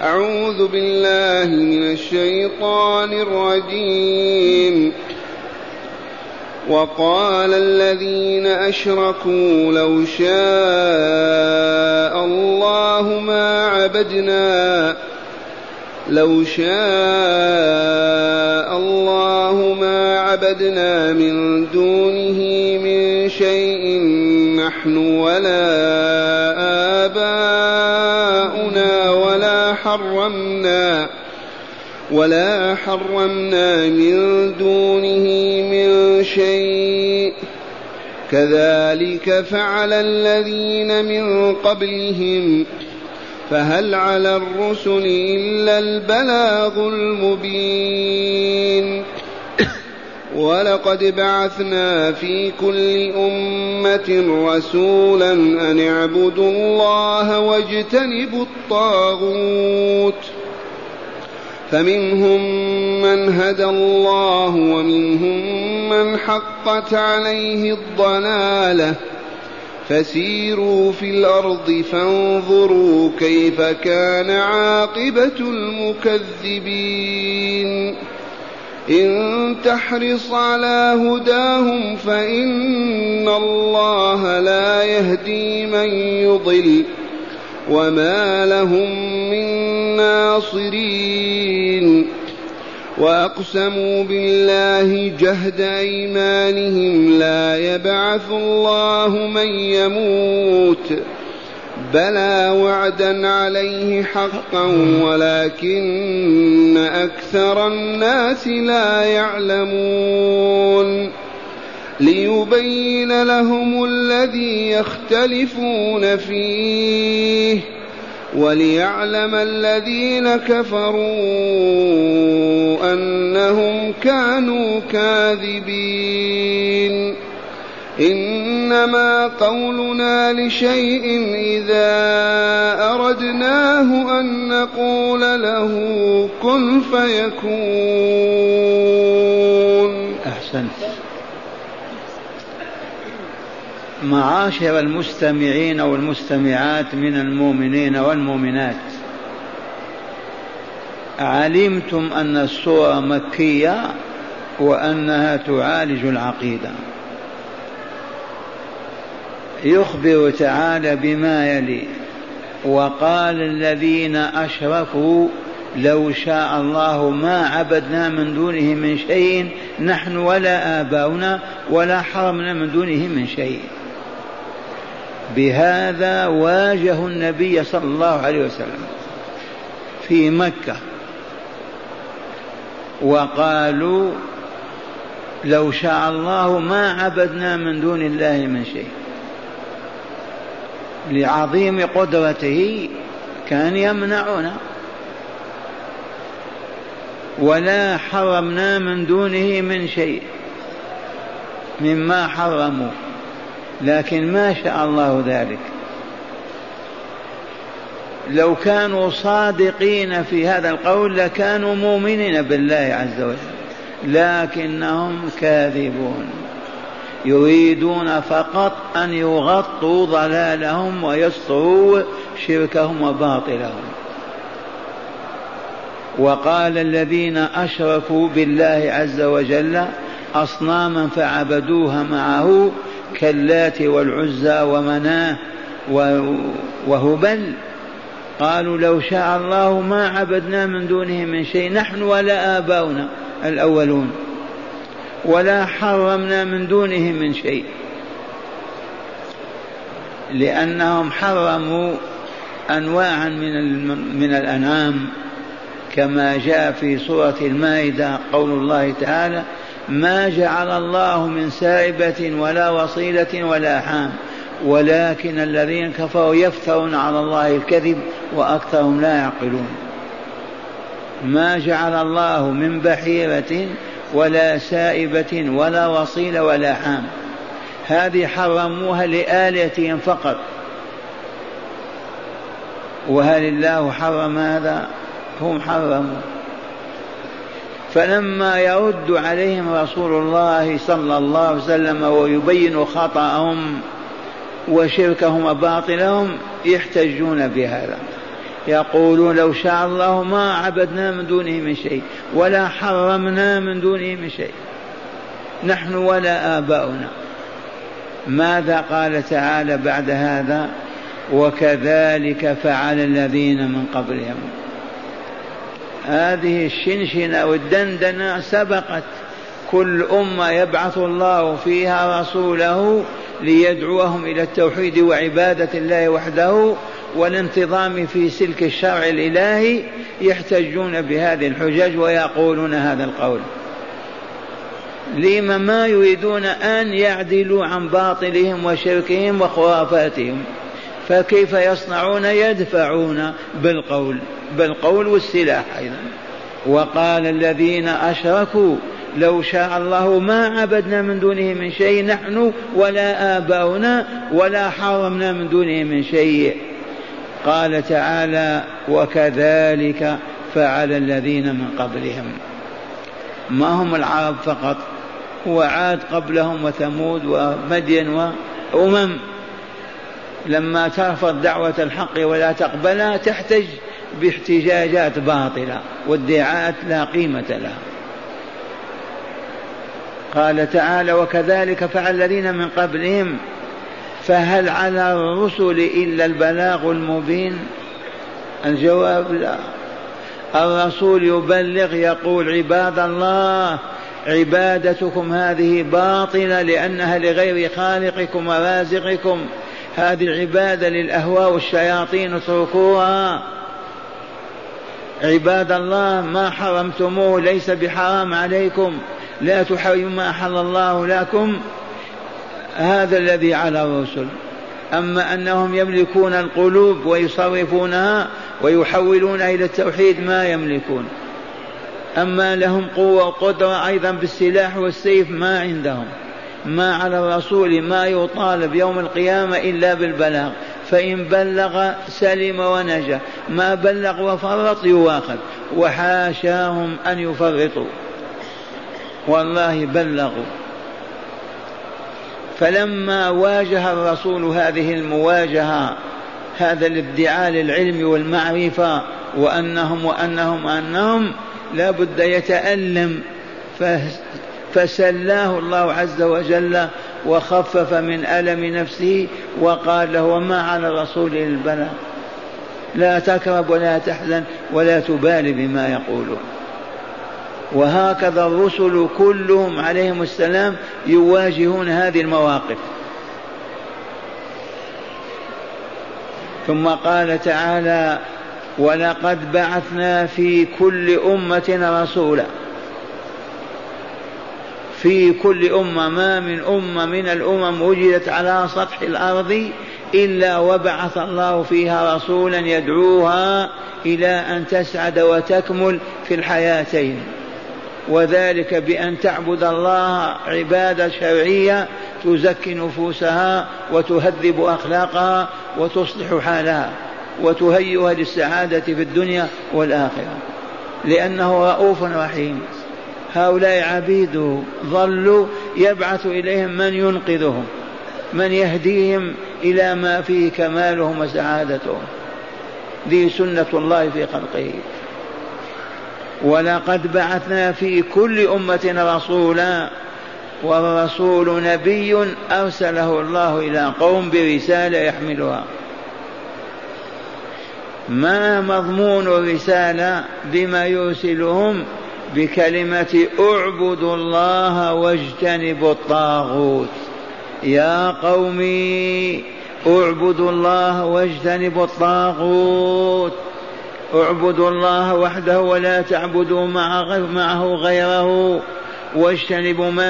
أعوذ بالله من الشيطان الرجيم. وقال الذين أشركوا لو شاء الله ما عبدنا من دونه من شيء نحن ولا آباؤنا ولا حرمنا من دونه من شيء كذلك فعل الذين من قبلهم فهل على الرسل إلا البلاغ المبين. ولقد بعثنا في كل أمة رسولا أن اعبدوا الله واجتنبوا الطاغوت فمنهم من هدى الله ومنهم من حقت عليه الضلالة فسيروا في الأرض فانظروا كيف كان عاقبة المكذبين. إن تحرص على هداهم فإن الله لا يهدي من يضل وما لهم من ناصرين. وأقسموا بالله جهد أيمانهم لا يبعث الله من يموت بلى وعدا عليه حقا ولكن أكثر الناس لا يعلمون. ليبين لهم الذي يختلفون فيه وليعلم الذين كفروا أنهم كانوا كاذبين. إنما قولنا لشيء إذا أردناه أن نقول له كن فيكون. أحسنت. معاشر المستمعين والمستمعات من المؤمنين والمؤمنات، علمتم أن السورة مكية وأنها تعالج العقيدة. يخبر تعالى بما يلي: وقال الذين أشركوا لو شاء الله ما عبدنا من دونه من شيء نحن ولا آباؤنا ولا حرمنا من دونه من شيء. بهذا واجه النبي صلى الله عليه وسلم في مكة وقالوا لو شاء الله ما عبدنا من دون الله من شيء. لعظيم قدرته كان يمنعنا، ولا حرمنا من دونه من شيء مما حرموا، لكن ما شاء الله ذلك. لو كانوا صادقين في هذا القول لكانوا مؤمنين بالله عز وجل، لكنهم كاذبون، يريدون فقط أن يغطوا ضلالهم ويستروا شركهم وباطلهم. وقال الذين أشركوا بالله عز وجل أصناما فعبدوها معه كاللات والعزى ومناه وهبل، قالوا لو شاء الله ما عبدنا من دونه من شيء نحن ولا آباؤنا الأولون ولا حرمنا من دونه من شيء، لأنهم حرموا أنواعا من الأنعام كما جاء في سورة المائدة قول الله تعالى: ما جعل الله من سائبة ولا وصيلة ولا حام ولكن الذين كفروا يفترون على الله الكذب وأكثرهم لا يعقلون. ما جعل الله من بحيرة ولا سائبة ولا وصيلة ولا حام، هذه حرموها لآلهتهم فقط. وهل الله حرم هذا؟ هم حرموا. فلما يرد عليهم رسول الله صلى الله عليه وسلم ويبين خطأهم وشركهم وباطلهم يحتجون بهذا. يقولون لو شاء الله ما عبدنا من دونه من شيء ولا حرمنا من دونه من شيء نحن ولا آباؤنا. ماذا قال تعالى بعد هذا؟ وكذلك فعل الذين من قبلهم. هذه الشنشنة والدندنة سبقت. كل أمة يبعث الله فيها رسوله ليدعوهم إلى التوحيد وعبادة الله وحده والانتظام في سلك الشرع الإلهي، يحتجون بهذه الحجج ويقولون هذا القول. لما ما يريدون أن يعدلوا عن باطلهم وشركهم وخرافاتهم، فكيف يصنعون؟ يدفعون بالقول والسلاح أيضا. وقال الذين أشركوا لو شاء الله ما عبدنا من دونه من شيء نحن ولا آباؤنا ولا حرمنا من دونه من شيء. قال تعالى وكذلك فعل الذين من قبلهم. ما هم العرب فقط، وعاد قبلهم وثمود ومدين وأمم. لما ترفض دعوة الحق ولا تقبلها تحتج باحتجاجات باطلة وادعاءات لا قيمة لها. قال تعالى وكذلك فعل الذين من قبلهم فهل على الرسل إلا البلاغ المبين؟ الجواب لا. الرسول يبلغ يقول عباد الله عبادتكم هذه باطلة لأنها لغير خالقكم ورازقكم، هذه العبادة للأهواء والشياطين اتركوها. عباد الله ما حرمتموه ليس بحرام عليكم، لا تحرموا ما أحل الله لكم. هذا الذي على الرسل. أما أنهم يملكون القلوب ويصرفونها ويحولونها إلى التوحيد ما يملكون. أما لهم قوة وقدرة أيضا بالسلاح والسيف ما عندهم. ما على الرسول ما يطالب يوم القيامة إلا بالبلاغ، فإن بلغ سلم ونجا، ما بلغ وفرط يواخذ، وحاشاهم أن يفرطوا، والله بلغوا. فلما واجه الرسول هذه المواجهة، هذا الادعاء للعلم والمعرفة وأنهم لا بد يتألم، فسلاه الله عز وجل وخفف من ألم نفسه وقال له وما على الرسول إلا البلاغ، لا تكرب ولا تحزن ولا تبالي بما يقولون. وهكذا الرسل كلهم عليهم السلام يواجهون هذه المواقف. ثم قال تعالى ولقد بعثنا في كل أمة رسولا. في كل أمة، ما من أمة من الأمم وجدت على سطح الأرض إلا وبعث الله فيها رسولا يدعوها إلى أن تسعد وتكمل في الحياتين، وذلك بأن تعبد الله عبادة شرعية تزكي نفوسها وتهذب أخلاقها وتصلح حالها وتهيئها للسعادة في الدنيا والآخرة، لأنه رؤوف رحيم. هؤلاء عبيده ظلوا يبعث إليهم من ينقذهم، من يهديهم إلى ما فيه كمالهم وسعادتهم. ذي سنة الله في خلقه. ولقد بعثنا في كل أمة رسولا، والرسول نبي أرسله الله إلى قوم برسالة يحملها. ما مضمون الرسالة؟ بما يرسلهم بكلمة اعبدوا الله واجتنبوا الطاغوت. يا قومي اعبدوا الله واجتنبوا الطاغوت، اعبدوا الله وحده ولا تعبدوا معه غيره، واجتنبوا ما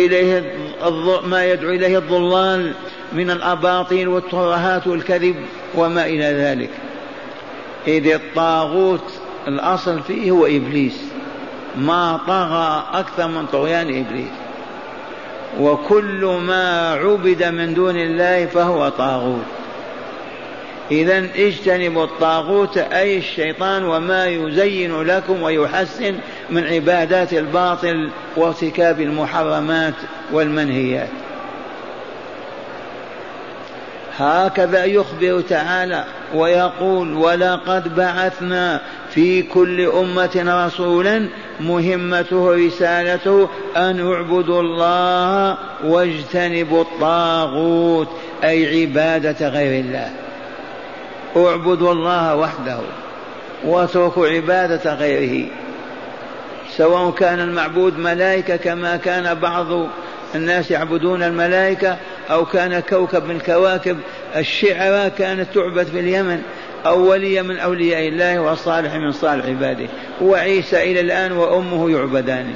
يدعو إليه الضلال من الأباطيل والترهات والكذب وما إلى ذلك. إذ الطاغوت الأصل فيه هو إبليس، ما طغى أكثر من طغيان إبليس، وكل ما عبد من دون الله فهو طاغوت. إذن اجتنبوا الطاغوت أي الشيطان وما يزين لكم ويحسن من عبادات الباطل وارتكاب المحرمات والمنهيات. هكذا يخبر تعالى ويقول ولقد بعثنا في كل أمة رسولا مهمته رسالته أن اعبدوا الله واجتنبوا الطاغوت، أي عبادة غير الله. اعبدوا الله وحده واتركوا عبادة غيره، سواء كان المعبود ملائكة كما كان بعض الناس يعبدون الملائكة، أو كان كوكب من الكواكب. الشعرى كانت تعبد في اليمن، أو ولي من أولياء الله والصالح من صالح عباده، وعيسى إلى الآن وأمه يعبدان.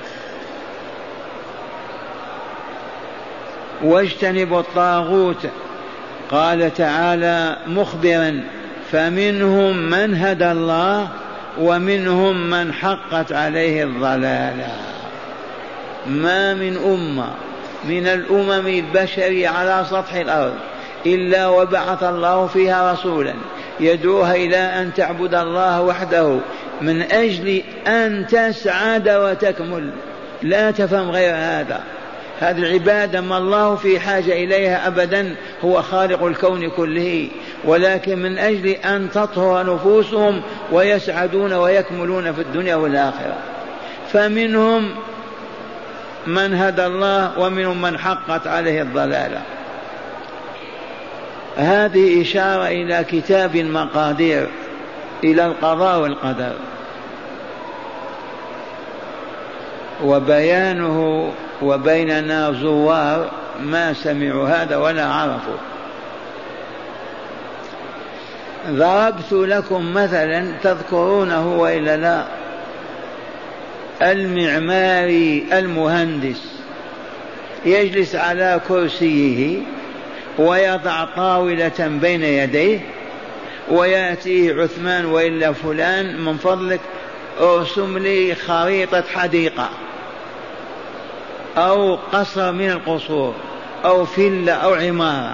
واجتنبوا الطاغوت. قال تعالى مخبرا فمنهم من هدى الله ومنهم من حقت عليه الضلالة. ما من أمة من الأمم البشرية على سطح الأرض إلا وبعث الله فيها رسولا يدعوها إلى أن تعبد الله وحده من أجل أن تسعد وتكمل. لا تفهم غير هذا. هذه العبادة ما الله في حاجة إليها أبدا، هو خالق الكون كله، ولكن من أجل أن تطهر نفوسهم ويسعدون ويكملون في الدنيا والآخرة. فمنهم من هدى الله ومنهم من حقت عليه الضلالة. هذه إشارة إلى كتاب المقادير، إلى القضاء والقدر، وبيانه. وبيننا زوار ما سمعوا هذا ولا عرفوا. ضربت لكم مثلا تذكرونه وإلا لا؟ المعماري المهندس يجلس على كرسيه ويضع طاولة بين يديه، ويأتيه عثمان وإلا فلان من فضلك ارسم لي خريطة حديقة أو قصر من القصور أو فيلا أو عمارة،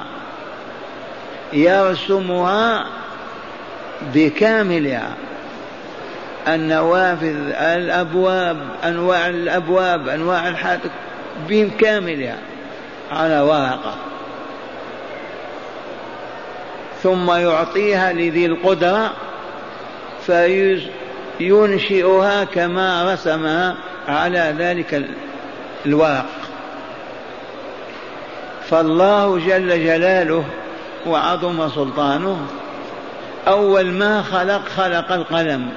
يرسمها بكاملها، النوافذ، الأبواب، أنواع الأبواب، أنواع الحديقة بكاملها على ورقة، ثم يعطيها لذي القدرة فينشئها كما رسمها على ذلك الورق. فالله جل جلاله وعظم سلطانه أول ما خلق القلم،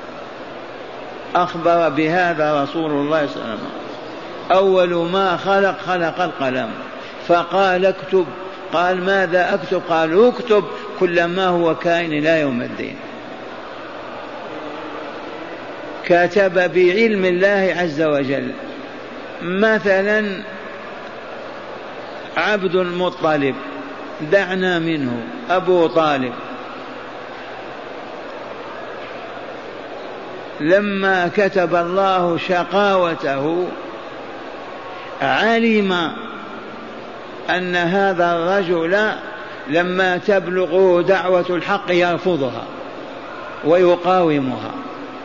أخبر بهذا رسول الله صلى الله عليه وسلم. أول ما خلق القلم، فقال اكتب. قال ماذا أكتب؟ قال اكتب كل ما هو كائن إلى يوم الدين. كتب بعلم الله عز وجل. مثلا عبد المطلب دعنا منه، أبو طالب لما كتب الله شقاوته علم أن هذا الرجل لما تبلغه دعوة الحق يرفضها ويقاومها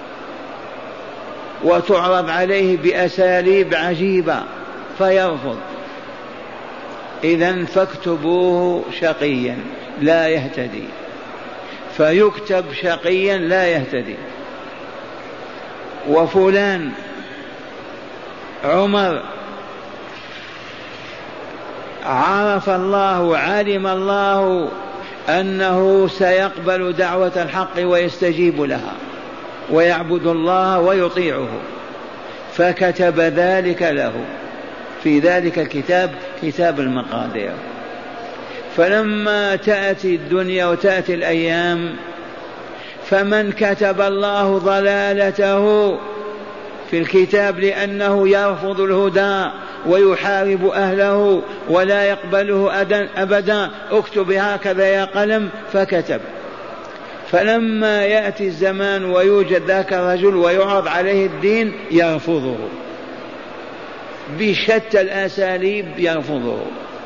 وتعرض عليه بأساليب عجيبة فيرفض. إذن فاكتبوه شقيا لا يهتدي، فيكتب شقيا لا يهتدي. وفلان عمر عرف الله، علم الله أنه سيقبل دعوة الحق ويستجيب لها ويعبد الله ويطيعه، فكتب ذلك له في ذلك الكتاب، كتاب المقادير. فلما تأتي الدنيا وتأتي الأيام، فمن كتب الله ضلالته في الكتاب لأنه يرفض الهدى ويحارب أهله ولا يقبله أبدا، اكتب هكذا يا قلم، فكتب. فلما يأتي الزمان ويوجد ذاك الرجل ويعرض عليه الدين يرفضه بشتى الأساليب، يرفضه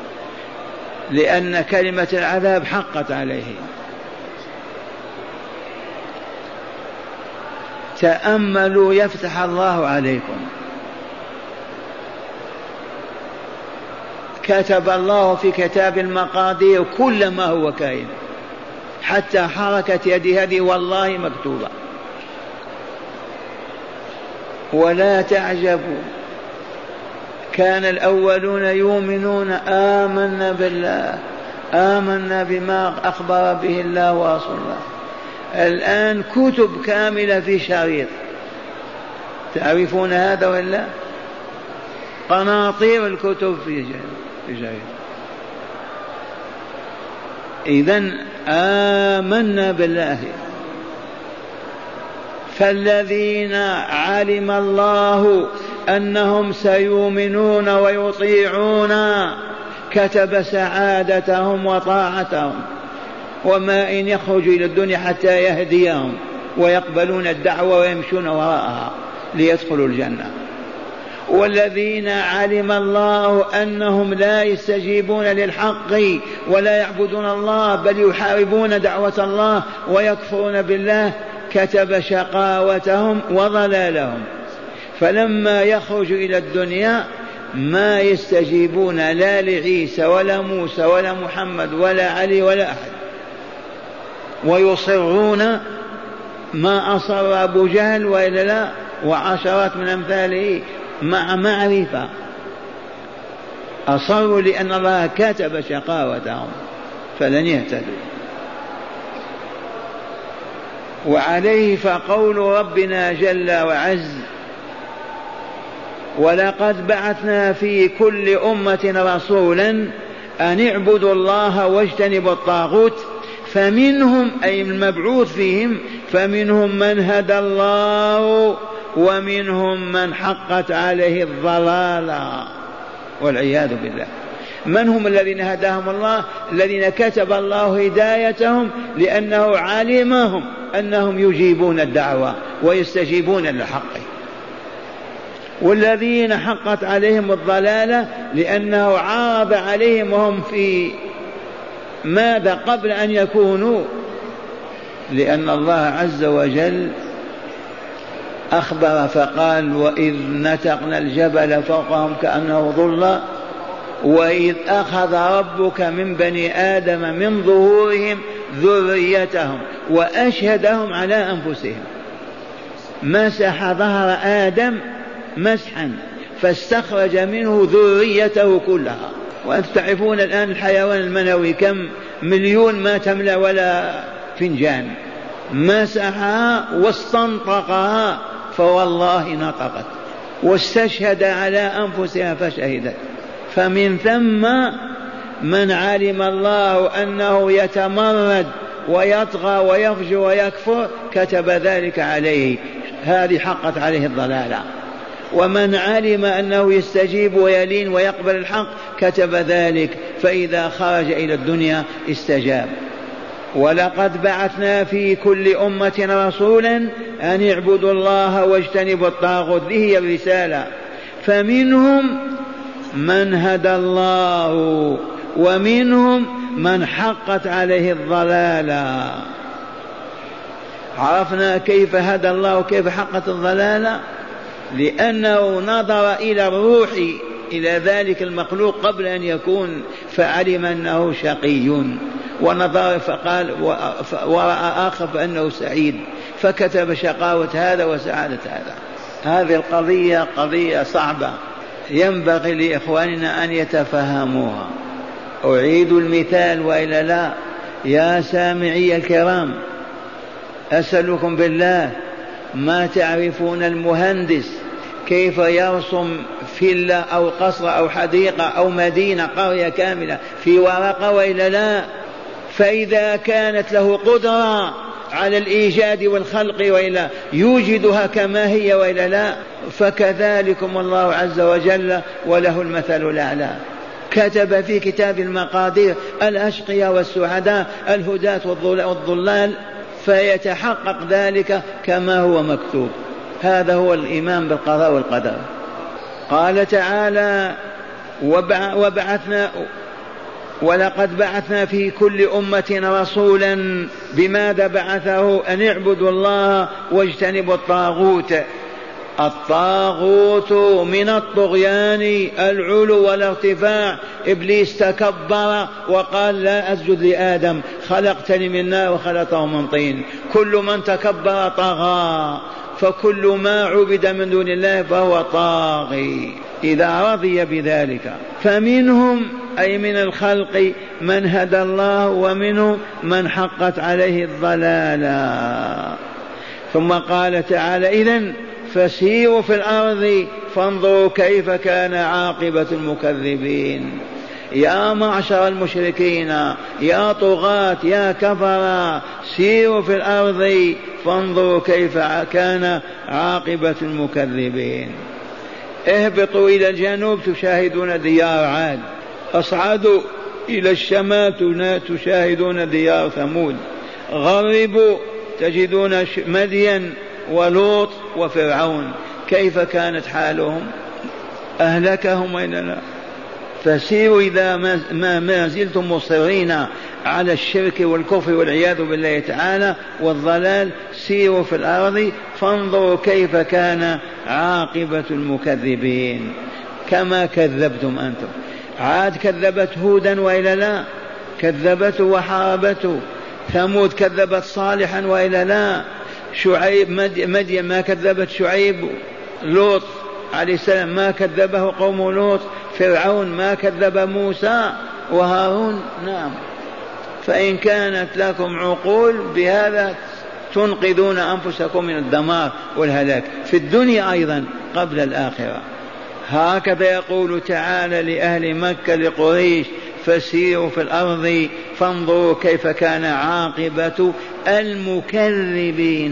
لأن كلمة العذاب حقت عليه. تأملوا يفتح الله عليكم. كتب الله في كتاب المقادير كل ما هو كائن، حتى حركة يدي هذه والله مكتوبة. ولا تعجبوا، كان الأولون يؤمنون آمنا بالله، آمنا بما أخبر به الله ورسوله. الآن كتب كاملة في شريط، تعرفون هذا ولا؟ قناطير الكتب في شريط. إذن آمنا بالله. فالذين علم الله أنهم سيؤمنون ويطيعون كتب سعادتهم وطاعتهم، وما إن يخرجوا إلى الدنيا حتى يهديهم ويقبلون الدعوة ويمشون وراءها ليدخلوا الجنة. والذين علم الله أنهم لا يستجيبون للحق ولا يعبدون الله بل يحاربون دعوة الله ويكفرون بالله كتب شقاوتهم وضلالهم. فلما يخرجوا إلى الدنيا ما يستجيبون لا لعيسى ولا موسى ولا محمد ولا علي ولا أحد، ويصرون ما أصر أبو جهل وإلا لا وعشرات من أمثاله مع معرفة، أصروا لأن الله كتب شقاوتهم فلن يهتدوا. وعليه فقول ربنا جل وعز: ولقد بعثنا في كل أمة رسولا أن اعبدوا الله واجتنبوا الطاغوت فمنهم أي المبعوث فيهم فمنهم من هدى الله ومنهم من حقت عليه الضلالة والعياذ بالله. من هم الذين هداهم الله؟ الذين كتب الله هدايتهم لأنه علمهم أنهم يجيبون الدعوة ويستجيبون للحق. والذين حقت عليهم الضلالة لأنه عرض عليهم وهم في ماذا قبل أن يكونوا، لأن الله عز وجل أخبر فقال: وإذ نتقنا الجبل فوقهم كأنه ظلة وإذ أخذ ربك من بني آدم من ظهورهم ذريتهم وأشهدهم على أنفسهم. مسح ظهر آدم مسحا فاستخرج منه ذريته كلها. وأنتم تعرفون الآن الحيوان المنوي كم مليون ما تملأ ولا فنجان، مسحها واستنطقها فوالله نطقت واستشهد على أنفسها فشهدت. فمن ثم من علم الله أنه يتمرد ويطغى ويفجر ويكفر كتب ذلك عليه، هذه حقت عليه الضلالة. ومن علم أنه يستجيب ويلين ويقبل الحق كتب ذلك، فإذا خرج إلى الدنيا استجاب. ولقد بعثنا في كل أمة رسولا أن اعبدوا الله واجتنبوا الطاغوت، ذي هي الرسالة. فمنهم من هدى الله ومنهم من حقت عليه الضلالة. عرفنا كيف هدى الله وكيف حقت الضلالة، لأنه نظر إلى الروح إلى ذلك المخلوق قبل أن يكون فعلم أنه شقي، ونظر فقال ورأى آخر فأنه سعيد فكتب شقاوة هذا وسعادة هذا. هذه القضية قضية صعبة ينبغي لإخواننا أن يتفهموها. أعيد المثال وإلا لا؟ يا سامعي الكرام، أسألكم بالله، ما تعرفون المهندس كيف يرسم فيلا أو قصر أو حديقة أو مدينة قرية كاملة في ورقة وإلا لا؟ فإذا كانت له قدرة على الإيجاد والخلق وإلا يوجدها كما هي وإلا لا؟ فكذلكم الله عز وجل وله المثل الأعلى. كتب في كتاب المقادير الأشقياء والسعداء الهداة والضلال، فيتحقق ذلك كما هو مكتوب. هذا هو الإيمان بالقضاء والقدر. قال تعالى: ولقد بعثنا في كل أمة رسولا. بماذا بعثه؟ أن اعبدوا الله واجتنبوا الطاغوت. الطاغوت من الطغيان العلو والارتفاع. إبليس تكبر وقال لا أسجد لآدم، خلقتني من نار وخلقته من طين. كل من تكبر طغى، فكل ما عبد من دون الله فهو طاغي إذا رضي بذلك. فمنهم أي من الخلق من هدى الله، ومنهم من حقت عليه الضلالة. ثم قال تعالى إذن فسيروا في الأرض فانظروا كيف كان عاقبة المكذبين. يا معشر المشركين، يا طغاة، يا كفرة، سيروا في الأرض فانظروا كيف كان عاقبة المكذبين. اهبطوا إلى الجنوب تشاهدون ديار عاد، اصعدوا إلى الشمال تشاهدون ديار ثمود، غربوا تجدون مدين ولوط وفرعون. كيف كانت حالهم؟ أهلكهم وإلا لا؟ فسيروا إذا ما زلتم مصرين على الشرك والكفر والعياذ بالله تعالى والضلال، سيروا في الأرض فانظروا كيف كان عاقبة المكذبين. كما كذبتم أنتم. عاد كذبت هودا وإلا لا؟ كذبته وحاربته. ثمود كذبت صالحا وإلا لا؟ شعيب مدين ما كذبت شعيب. لوط عليه السلام ما كذبه قوم لوط. فرعون ما كذب موسى وهارون. نعم. فإن كانت لكم عقول بهذا تنقذون أنفسكم من الدمار والهلاك في الدنيا أيضا قبل الآخرة. هكذا يقول تعالى لأهل مكة لقريش فسيروا في الأرض فانظروا كيف كان عاقبة المكذبين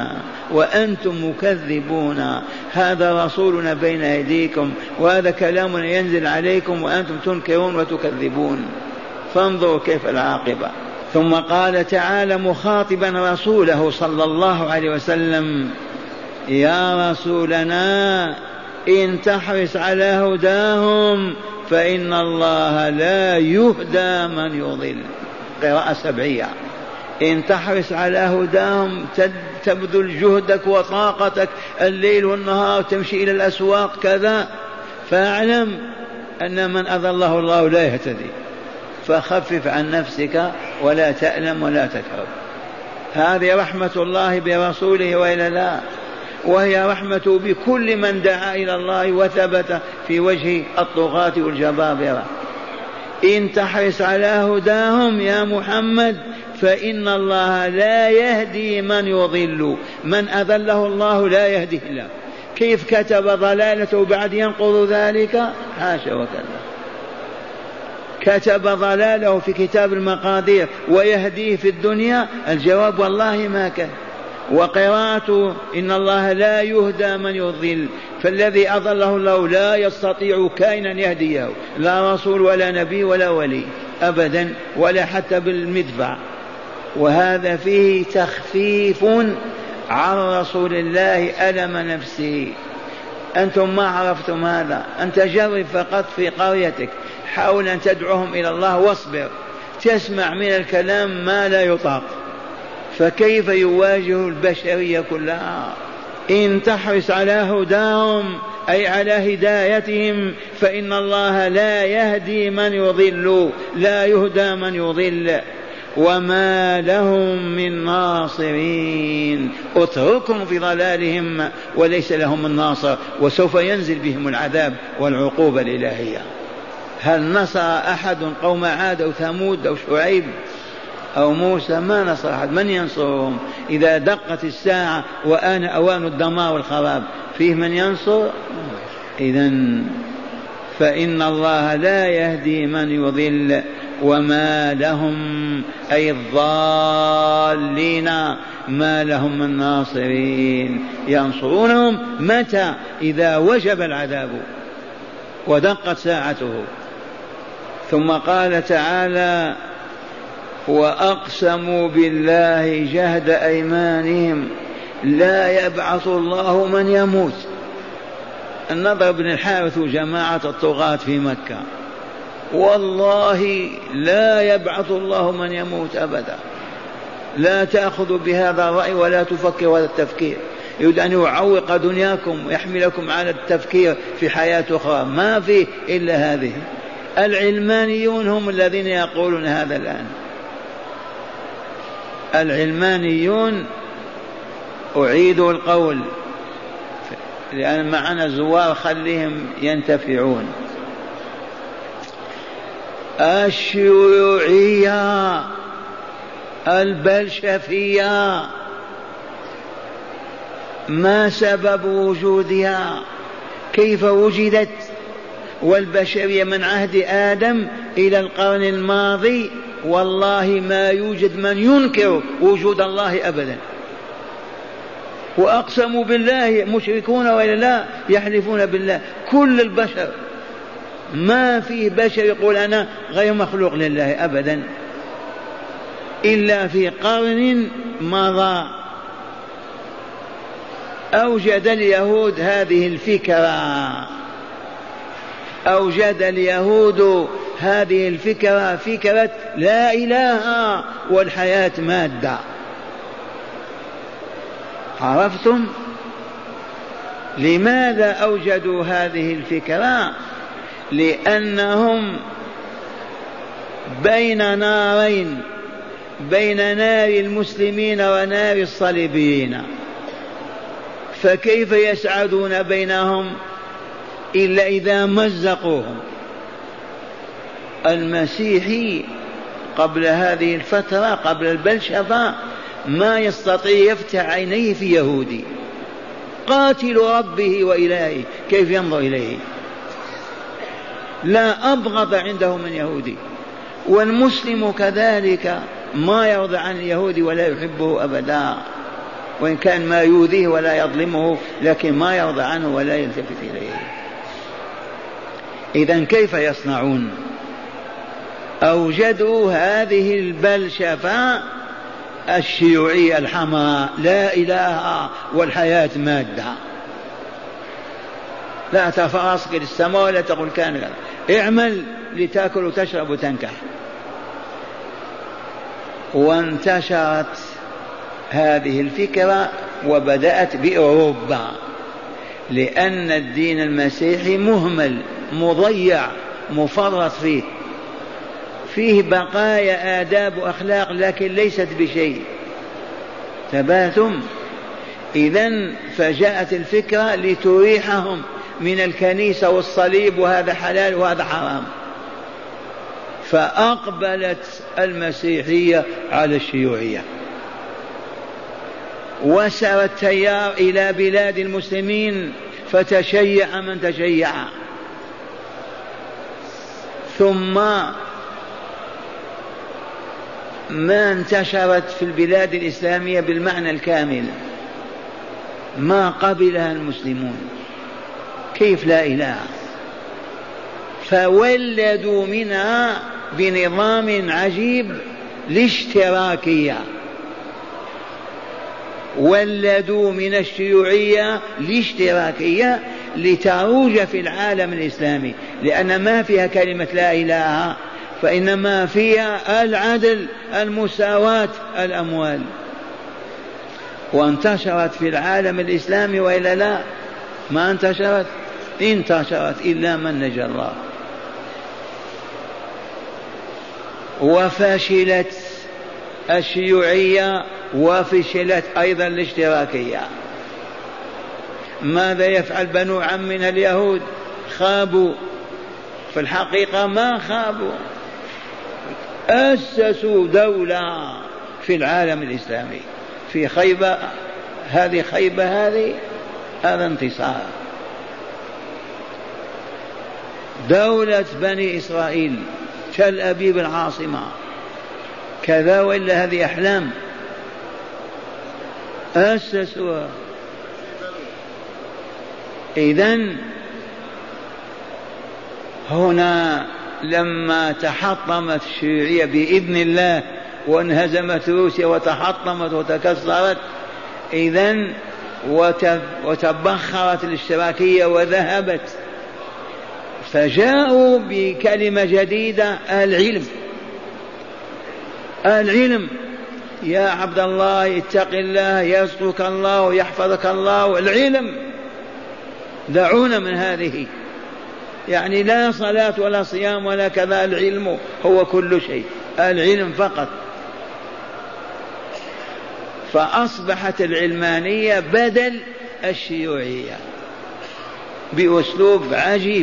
وأنتم مكذبون. هذا رسولنا بين أيديكم، وهذا كلامنا ينزل عليكم وأنتم تنكرون وتكذبون. فانظروا كيف العاقبة. ثم قال تعالى مخاطبا رسوله صلى الله عليه وسلم يا رسولنا إن تحرص على هداهم فإن الله لا يهدى من يضل. قراءة سبعية. إن تحرص على هداهم تبذل جهدك وطاقتك الليل والنهار تمشي إلى الأسواق كذا، فاعلم أن من أضله الله لا يهتدي. فخفف عن نفسك ولا تألم ولا تكرب. هذه رحمة الله برسوله وإلا لا؟ وهي رحمة بكل من دعا إلى الله وثبت في وجه الطغاة والجبابرة. إن تحرص على هداهم يا محمد فإن الله لا يهدي من يضل. من أضله الله لا يهديه الله. كيف كتب ضلالته بعد ينقض ذلك؟ حاشا وكلا. كتب ضلاله في كتاب المقادير ويهديه في الدنيا؟ الجواب والله ما كان. وقراءته إن الله لا يهدى من يضل، فالذي أضله الله لا يستطيع كائنا يهديه، لا رسول ولا نبي ولا ولي أبدا، ولا حتى بالمدفع. وهذا فيه تخفيف عن رسول الله ألم نفسه. أنتم ما عرفتم هذا. أنت جرب فقط في قريتك، حاول أن تدعوهم إلى الله واصبر، تسمع من الكلام ما لا يطاق، فكيف يواجه البشرية كلها؟ إن تحرص على هداهم أي على هدايتهم فإن الله لا يهدي من يضل، لا يهدى من يضل، وما لهم من ناصرين. اتركهم في ضلالهم وليس لهم من ناصر، وسوف ينزل بهم العذاب والعقوبة الإلهية. هل نصر أحد قوم عاد أو ثمود أو شعيب أو موسى؟ ما نصر أحد. من ينصرهم إذا دقت الساعة وآن أوان الدمار والخراب؟ فيه من ينصر؟ إذن فإن الله لا يهدي من يضل وما لهم أي الضالين ما لهم من ناصرين ينصرونهم. متى؟ إذا وجب العذاب ودقت ساعته. ثم قال تعالى وأقسموا بالله جهد أيمانهم لا يبعث الله من يموت. النضر بن الحارث وجماعة الطغاة في مكة، والله لا يبعث الله من يموت أبدا. لا تأخذ بهذا الرأي ولا تفكر هذا التفكير. يريد أن يعوق دنياكم ويحملكم على التفكير في حياة أخرى، ما في إلا هذه. العلمانيون هم الذين يقولون هذا الآن. العلمانيون، أعيد القول لأن معنا زوار خليهم ينتفعون. الشيوعية البلشفية ما سبب وجودها؟ كيف وجدت؟ والبشرية من عهد آدم إلى القرن الماضي والله ما يوجد من ينكر وجود الله أبدا، وأقسموا بالله مشركون وإلا لا يحلفون بالله. كل البشر ما فيه بشر يقول أنا غير مخلوق لله أبدا، إلا في قرن مضى أوجد اليهود هذه الفكرة، أوجد اليهود هذه الفكرة، فكرة لا إله والحياة مادة. عرفتم لماذا أوجدوا هذه الفكرة؟ لأنهم بين نارين، بين نار المسلمين ونار الصليبيين، فكيف يسعدون بينهم إلا إذا مزقوهم. المسيحي قبل هذه الفترة، قبل البلشفة، ما يستطيع يفتح عينيه في يهودي، قاتل ربه وإلهه، كيف ينظر إليه؟ لا أبغض عنده من يهودي. والمسلم كذلك ما يرضى عن اليهودي ولا يحبه أبدا، وإن كان ما يؤذيه ولا يظلمه، لكن ما يرضى عنه ولا يلتفت إليه. إذن كيف يصنعون؟ أوجدوا هذه البلشفة الشيوعية الحمراء، لا إله والحياة مادة. لا ترفع راسك للسماء ولا تقول كان، اعمل لتأكل وتشرب وتنكح. وانتشرت هذه الفكرة وبدأت بأوروبا، لأن الدين المسيحي مهمل مضيع مفرط فيه بقايا آداب وأخلاق لكن ليست بشيء. تباتم. إذن فجاءت الفكرة لتريحهم من الكنيسة والصليب، وهذا حلال وهذا حرام. فأقبلت المسيحية على الشيوعية، وسر التيار إلى بلاد المسلمين، فتشيع من تشيع. ثم ما انتشرت في البلاد الإسلامية بالمعنى الكامل، ما قبلها المسلمون. كيف لا إله؟ فولدوا منها بنظام عجيب الاشتراكية، ولدوا من الشيوعية الاشتراكية لتروج في العالم الإسلامي، لأن ما فيها كلمة لا إله، فإنما فيها العدل، المساواة، الأموال. وانتشرت في العالم الإسلامي وإلا لا؟ ما انتشرت إلا من نجى الله. وفشلت الشيوعية وفشلت أيضا الاشتراكية. ماذا يفعل بنو عمنا اليهود؟ خابوا، في الحقيقة ما خابوا، أسسوا دولة في العالم الإسلامي. في خيبة، هذه خيبة، هذا انتصار. دولة بني إسرائيل، تل أبيب العاصمة، كذا وإلا هذه أحلام، أسسوها. إذن هنا لما تحطمت الشيوعية بإذن الله وانهزمت روسيا وتحطمت وتكسرت، إذن وتبخرت الاشتراكية وذهبت، فجاءوا بكلمة جديدة: العلم. يا عبد الله اتق الله يرزقك الله ويحفظك الله. العلم دعونا من هذه، يعني لا صلاة ولا صيام ولا كذا، العلم هو كل شيء، العلم فقط. فأصبحت العلمانية بدل الشيوعية بأسلوب عجيب.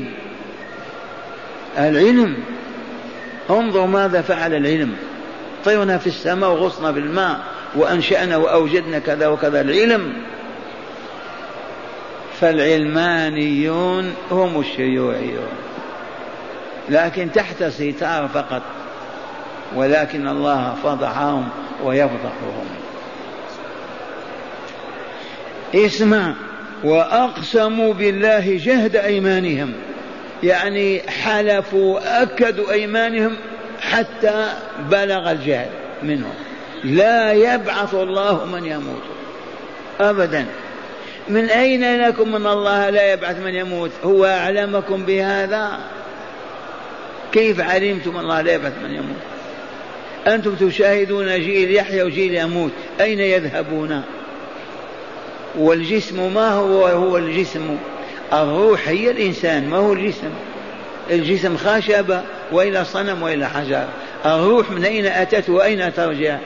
العلم، انظر ماذا فعل العلم، طيرنا في السماء وغصنا بالماء وأنشأنا وأوجدنا كذا وكذا، العلم. فالعلمانيون هم الشيوعيون، لكن تحت ستار فقط، ولكن الله فضحهم ويفضحهم. اسمع، وأقسموا بالله جهد أيمانهم، يعني حلفوا أكدوا أيمانهم حتى بلغ الجهل منهم، لا يبعث الله من يموت أبدا. من أين لكم من الله لا يبعث من يموت؟ هو أعلمكم بهذا؟ كيف علمتم الله لا يبعث من يموت؟ أنتم تشاهدون جيل يحيى وجيل يموت، أين يذهبون؟ والجسم ما هو الجسم؟ الروح هي الإنسان، ما هو الجسم. الجسم خشبة وإلى صنم وإلى حجر، الروح من أين أتت وأين ترجع؟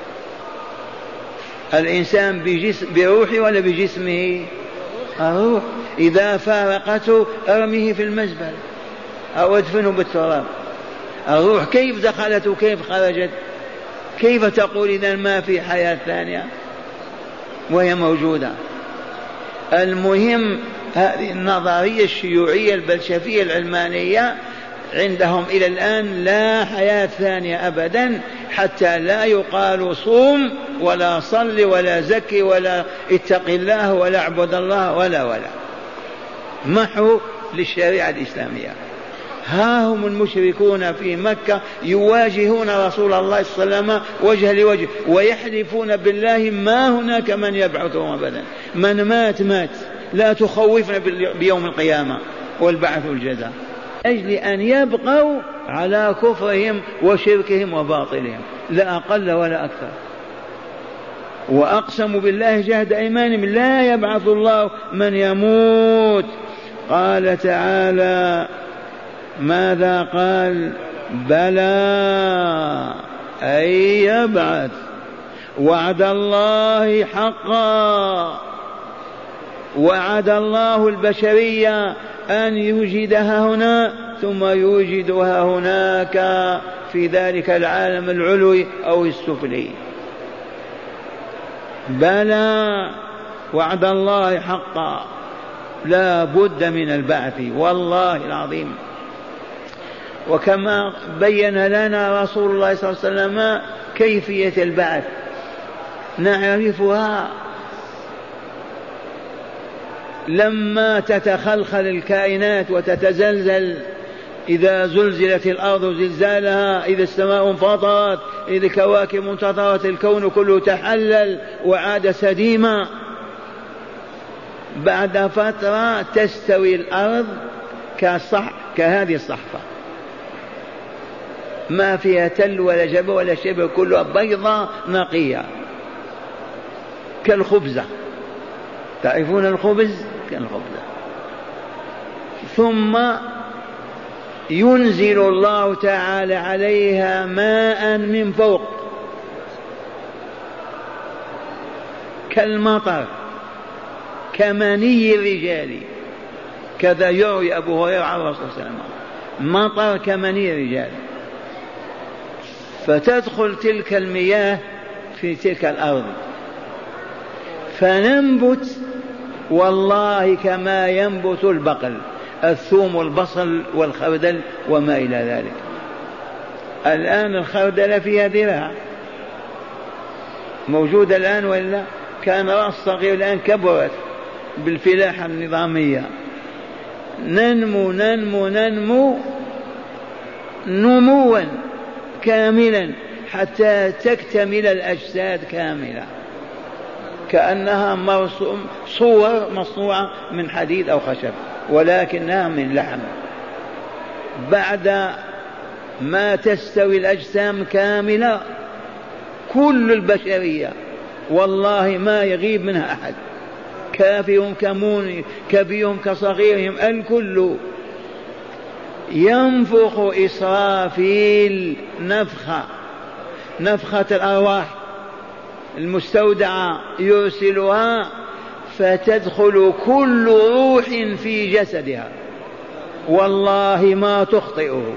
الإنسان بروحه ولا بجسمه؟ الروح، إذا فارقته ارميه في المزبلة أو ادفنه بالتراب. الروح كيف دخلت وكيف خرجت؟ كيف تقول إذا ما في حياة ثانية وهي موجودة؟ المهم هذه النظرية الشيوعية البلشفية العلمانية عندهم إلى الآن لا حياة ثانية أبدا، حتى لا يقال صوم ولا صل ولا زكي ولا اتق الله ولا اعبد الله ولا محو للشريعة الإسلامية. ها هم المشركون في مكة يواجهون رسول الله صلى الله عليه وسلم وجه لوجه ويحلفون بالله ما هناك من يبعثهم أبدا، من مات، لا تخوفنا بيوم القيامة والبعث والجزاء، أجل أن يبقوا على كفرهم وشركهم وباطلهم، لا أقل ولا أكثر. وأقسموا بالله جهد أيمانهم لا يبعث الله من يموت. قال تعالى ماذا قال؟ بلى أي يبعث، وعد الله حقا، وعد الله البشرية أن يوجدها هنا ثم يوجدها هناك في ذلك العالم العلوي أو السفلي. بلى وعد الله حقا، لا بد من البعث والله العظيم. وكما بين لنا رسول الله صلى الله عليه وسلم كيفية البعث نعرفها. لما تتخلخل الكائنات وتتزلزل، إذا زلزلت الأرض زلزالها، إذا السماء انفطرت، إذا الكواكب انتثرت، الكون كله تحلل وعاد سديما، بعد فترة تستوي الأرض كهذه الصحفة، ما فيها تل ولا جبل ولا شبه، كلها بيضاء نقية كالخبزة. تعرفون الخبز؟ كالخبزة. ثم ينزل الله تعالى عليها ماء من فوق كالمطر كمني الرجال، كذا يروي أبو هريرة عن الرسول صلى الله عليه وسلم، مطر كمني الرجال. فتدخل تلك المياه في تلك الأرض فننبت والله كما ينبت البقل، الثوم والبصل والخردل وما إلى ذلك. الآن الخردل فيها ذراع موجودة الآن، وإلا كان رأس صغير، الآن كبرت بالفلاحة النظامية. ننمو ننمو ننمو نموا كاملا حتى تكتمل الأجساد كاملة، كأنها صور مصنوعة من حديد أو خشب، ولكنها من لحم. بعد ما تستوي الأجسام كاملة كل البشرية والله ما يغيب منها أحد، كافرهم كبيرهم كصغيرهم الكل. ينفخ إسرافيل نفخة الأرواح المستودعة يرسلها فتدخل كل روح في جسدها والله ما تخطئه.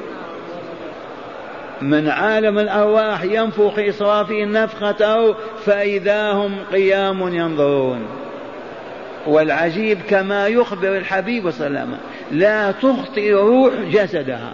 من عالم الأرواح ينفخ إسرافيل نفخته فإذا هم قيام ينظرون. والعجيب كما يخبر الحبيب صلى الله عليه وسلم لا تخطئ روح جسدها.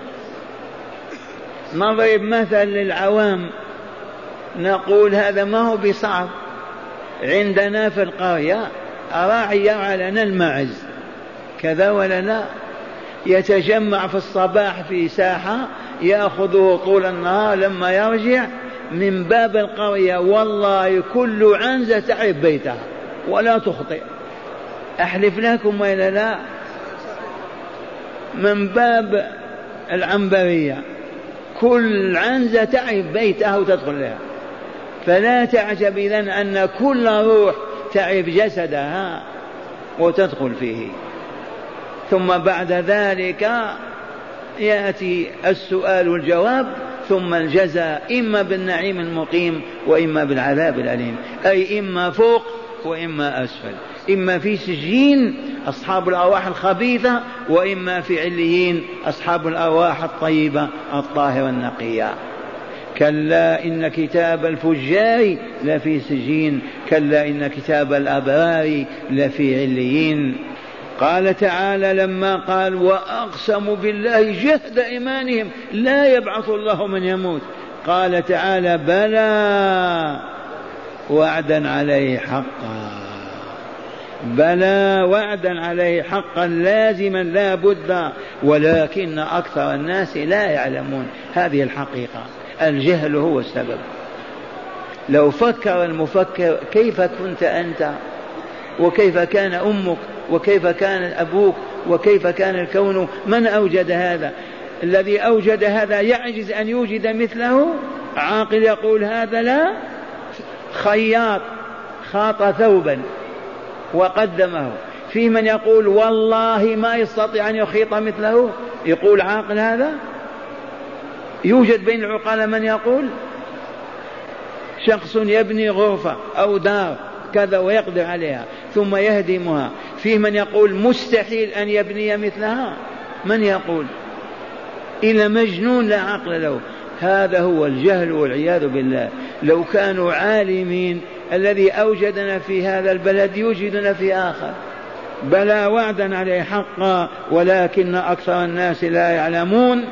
نضرب مثل للعوام نقول هذا ما هو بصعب. عندنا في القرية راعي يرعى لنا المعز كذا ولا لا، يتجمع في الصباح في ساحة يأخذه طول النهار، لما يرجع من باب القرية والله كل عنزة تعرف بيتها ولا تخطئ. أحلف لكم وإلا لا، من باب العنبرية كل عنزة تعرف بيتها وتدخل لها. فلا تعجب إذن أن كل روح تعرف جسدها وتدخل فيه. ثم بعد ذلك يأتي السؤال والجواب ثم الجزاء، إما بالنعيم المقيم وإما بالعذاب الأليم، أي إما فوق وإما أسفل، إما في سجين أصحاب الأرواح الخبيثة وإما في عليين أصحاب الأرواح الطيبة الطاهرة النقية. كلا إن كتاب الفجار لفي سجين، كلا إن كتاب الأبرار لفي عليين. قال تعالى لما قال وأقسموا بالله جهد إيمانهم لا يبعث الله من يموت، قال تعالى بلى وعدا عليه حقا، بلى وعدا عليه حقا لازما لا بد، ولكن أكثر الناس لا يعلمون هذه الحقيقة. الجهل هو السبب. لو فكر المفكر كيف كنت أنت وكيف كان أمك وكيف كان أبوك وكيف كان الكون، من أوجد هذا؟ الذي أوجد هذا يعجز أن يوجد مثله؟ عاقل يقول هذا لا. خياط خاط ثوبا وقدمه، في من يقول والله ما يستطيع أن يخيط مثله، يقول عاقل هذا؟ يوجد بين العقلاء من يقول شخص يبني غرفة أو دار كذا ويقدر عليها ثم يهدمها، فيه من يقول مستحيل أن يبني مثلها، من يقول؟ إلا مجنون لا عقل له. هذا هو الجهل والعياذ بالله. لو كانوا عالمين الذي أوجدنا في هذا البلد يوجدنا في آخر. بلى وعدا عليه حقا ولكن أكثر الناس لا يعلمون.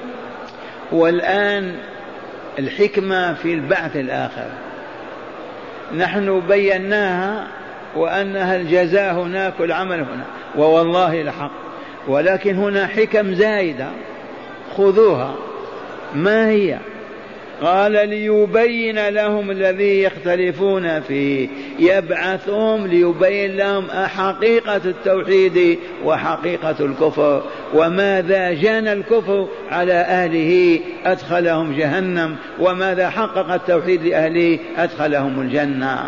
والآن الحكمة في البعث الآخر نحن بيناها وأنها الجزاء هناك والعمل هنا ووالله لحق، ولكن هنا حكم زائدة خذوها. ما هي؟ قال ليبين لهم الذي يختلفون فيه، يبعثهم ليبين لهم حقيقة التوحيد وحقيقة الكفر، وماذا جنى الكفر على أهله أدخلهم جهنم، وماذا حقق التوحيد لأهله أدخلهم الجنة.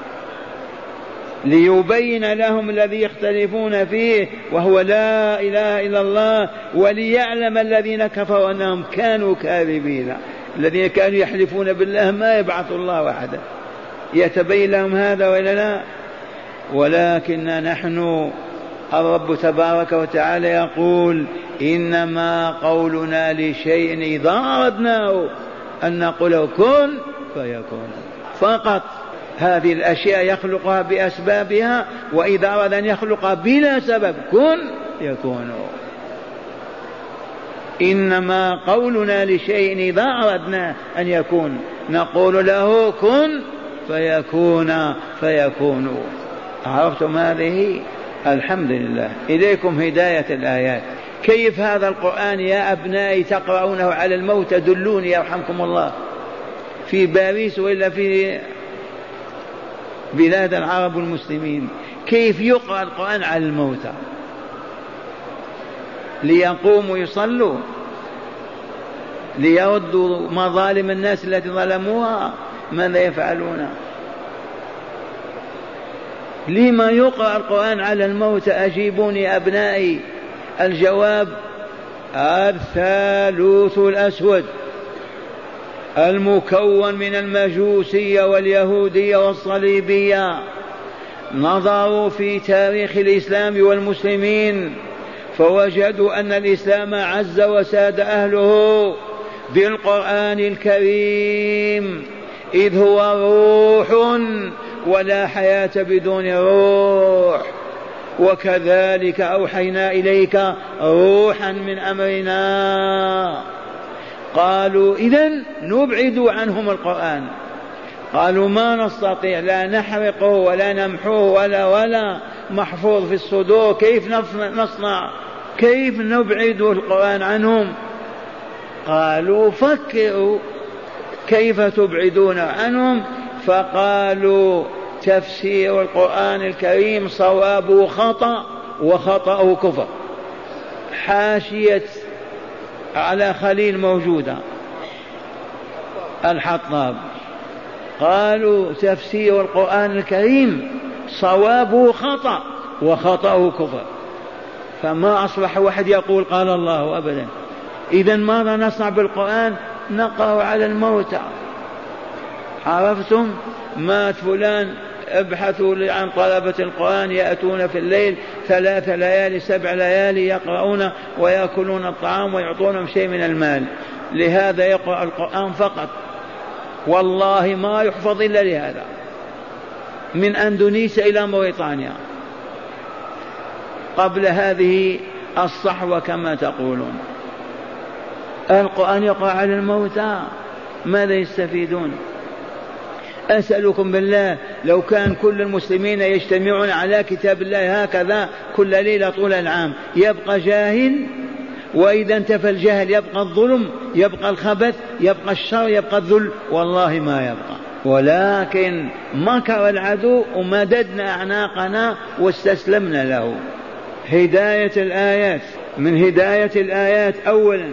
ليبين لهم الذي يختلفون فيه وهو لا إله إلا الله، وليعلم الذين كفروا أنهم كانوا كاذبين، الذين كانوا يحلفون بالله ما يبعث الله أحدا. يتبين لهم هذا ولا لا؟ ولكن نحن الرب تبارك وتعالى يقول إنما قولنا لشيء إذا أردناه أن نقول كن فيكون فقط. هذه الأشياء يخلقها بأسبابها، وإذا أراد أن يخلق بلا سبب كن يكون. إنما قولنا لشيء إذا أردنا أن يكون نقول له كن فيكون فيكون. عرفتم هذه؟ الحمد لله. إليكم هداية الآيات. كيف هذا القرآن يا أبنائي تقرؤونه على الموت؟ دلوني يرحمكم الله، في باريس وإلا في بلاد العرب والمسلمين كيف يقرأ القرآن على الموتى ليقوموا يصلوا ليردوا مظالم الناس التي ظلموها؟ ماذا يفعلون؟ لما يقرأ القرآن على الموتى؟ أجيبوني أبنائي. الجواب: الثالوث الأسود المكون من المجوسية واليهودية والصليبية نظروا في تاريخ الإسلام والمسلمين فوجدوا أن الإسلام عز وساد أهله بالقرآن الكريم، إذ هو روح ولا حياة بدون روح، وكذلك أوحينا إليك روحا من أمرنا. قالوا: إذن نبعد عنهم القرآن. قالوا: ما نستطيع، لا نحرقه ولا نمحوه ولا محفوظ في الصدور، كيف نصنع؟ كيف نبعد القرآن عنهم؟ قالوا: فكروا كيف تبعدون عنهم. فقالوا: تفسير القرآن الكريم صوابه خطأ وخطأه كفر. حاشية على خليل موجودة، الحطاب. قالوا: تفسير القرآن الكريم صوابه خطأ وخطأه كفر. فما أصبح واحد يقول قال الله أبدا. إذن ماذا نصنع بالقرآن؟ نقرأ على الموتى. عرفتم؟ مات فلان، ابحثوا عن طلبة القرآن يأتون في الليل 3 ليالي 7 ليالي يقرؤون ويأكلون الطعام ويعطونهم شيء من المال، لهذا يقرأ القرآن فقط. والله ما يحفظ إلا لهذا، من أندونيسيا إلى موريتانيا، قبل هذه الصحوة كما تقولون. القرآن يقرأ على الموتى، ماذا يستفيدون؟ أسألكم بالله، لو كان كل المسلمين يجتمعون على كتاب الله هكذا كل ليلة طول العام، يبقى جاهل؟ وإذا انتفى الجهل يبقى الظلم، يبقى الخبث، يبقى الشر، يبقى الذل؟ والله ما يبقى. ولكن مكر العدو ومددنا أعناقنا واستسلمنا له. هداية الآيات، من هداية الآيات أولا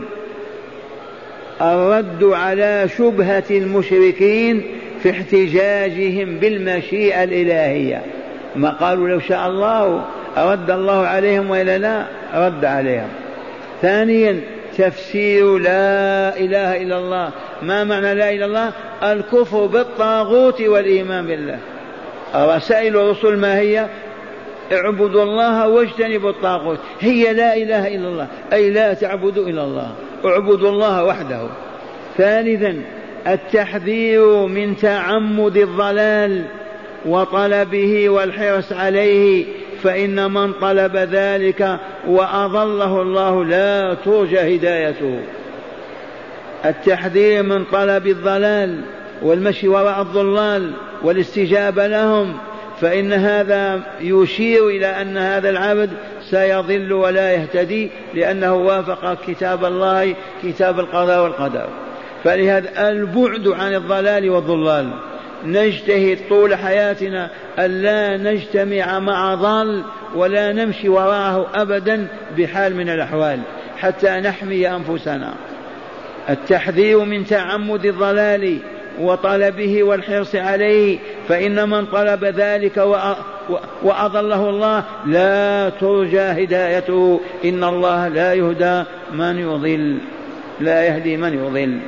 الرد على شبهة المشركين في احتجاجهم بالمشيئة الإلهية. ما قالوا لو شاء الله أرد الله عليهم وإلا لا؟ رد عليهم. ثانيا تفسير لا إله إلا الله. ما معنى لا إله إلا الله؟ الكفر بالطاغوت والإيمان بالله. رسائل الرسل ما هي؟ اعبدوا الله واجتنبوا الطاغوت. هي لا إله إلا الله، أي لا تعبدوا إلا الله، اعبدوا الله وحده. ثالثا التحذير من تعمد الضلال وطلبه والحرص عليه، فإن من طلب ذلك وأضله الله لا ترجى هدايته. التحذير من طلب الضلال والمشي وراء الضلال والاستجابة لهم، فإن هذا يشير إلى أن هذا العبد سيضل ولا يهتدي، لأنه وافق كتاب الله، كتاب القضاء والقدر. فلهذا البعد عن الضلال والضلال. نجتهد طول حياتنا ألا نجتمع مع ضال ولا نمشي وراءه أبدا بحال من الأحوال حتى نحمي أنفسنا. التحذير من تعمد الضلال وطلبه والحرص عليه، فإن من طلب ذلك وأضله الله لا ترجى هدايته. إن الله لا يهدى من يضل، لا يهدي من يضل.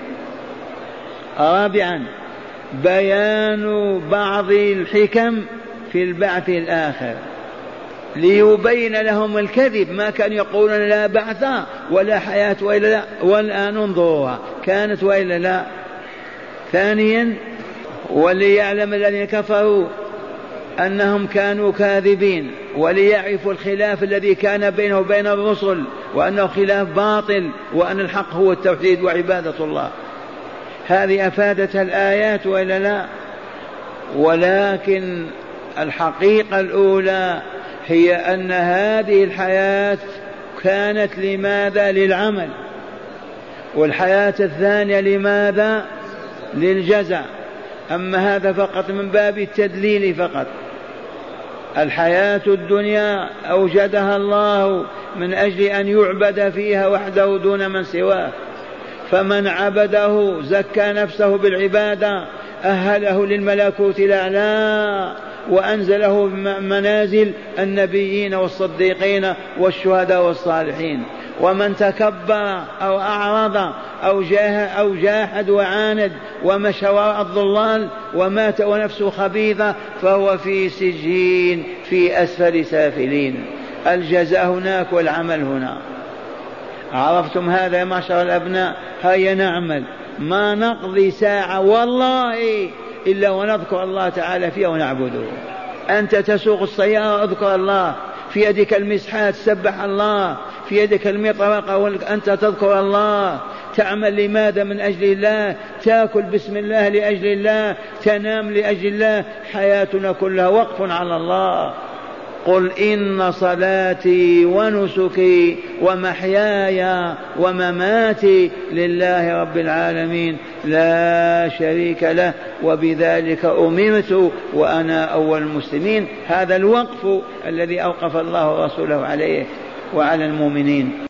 رابعا بيان بعض الحكم في البعث الآخر ليبين لهم الكذب. ما كانوا يقولون لا بعث ولا حياة وإلا لا، والآن انظروها كانت وإلا لا. ثانيا وليعلم الذين كفروا أنهم كانوا كاذبين، وليعرفوا الخلاف الذي كان بينه وبين الرسل، وأنه خلاف باطل، وأن الحق هو التوحيد وعبادة الله. هذه أفادتها الآيات وإلا لا؟ ولكن الحقيقة الأولى هي أن هذه الحياة كانت لماذا؟ للعمل. والحياة الثانية لماذا؟ للجزاء. أما هذا فقط من باب التدليل فقط. الحياة الدنيا أوجدها الله من أجل أن يعبد فيها وحده دون من سواه، فمن عبده زكى نفسه بالعبادة، أهله للملكوت الأعلى وأنزله منازل النبيين والصديقين والشهداء والصالحين. ومن تكبر أو أعرض أو جاحد وعاند ومشى وراء الضلال ومات ونفسه خبيثة فهو في سجين في أسفل سافلين. الجزاء هناك والعمل هنا. عرفتم هذا يا معشر الأبناء؟ هيا نعمل، ما نقضي ساعة والله إلا ونذكر الله تعالى فيها ونعبده. أنت تسوق السيارة اذكر الله، في يدك المسحات سبح الله، في يدك المطرقة وأنت تذكر الله. تعمل لماذا؟ من أجل الله. تأكل بسم الله لأجل الله، تنام لأجل الله. حياتنا كلها وقف على الله. قل إن صلاتي ونسكي ومحياي ومماتي لله رب العالمين لا شريك له وبذلك أمرت وأنا أول المسلمين. هذا الوقف الذي أوقف الله ورسوله عليه وعلى المؤمنين.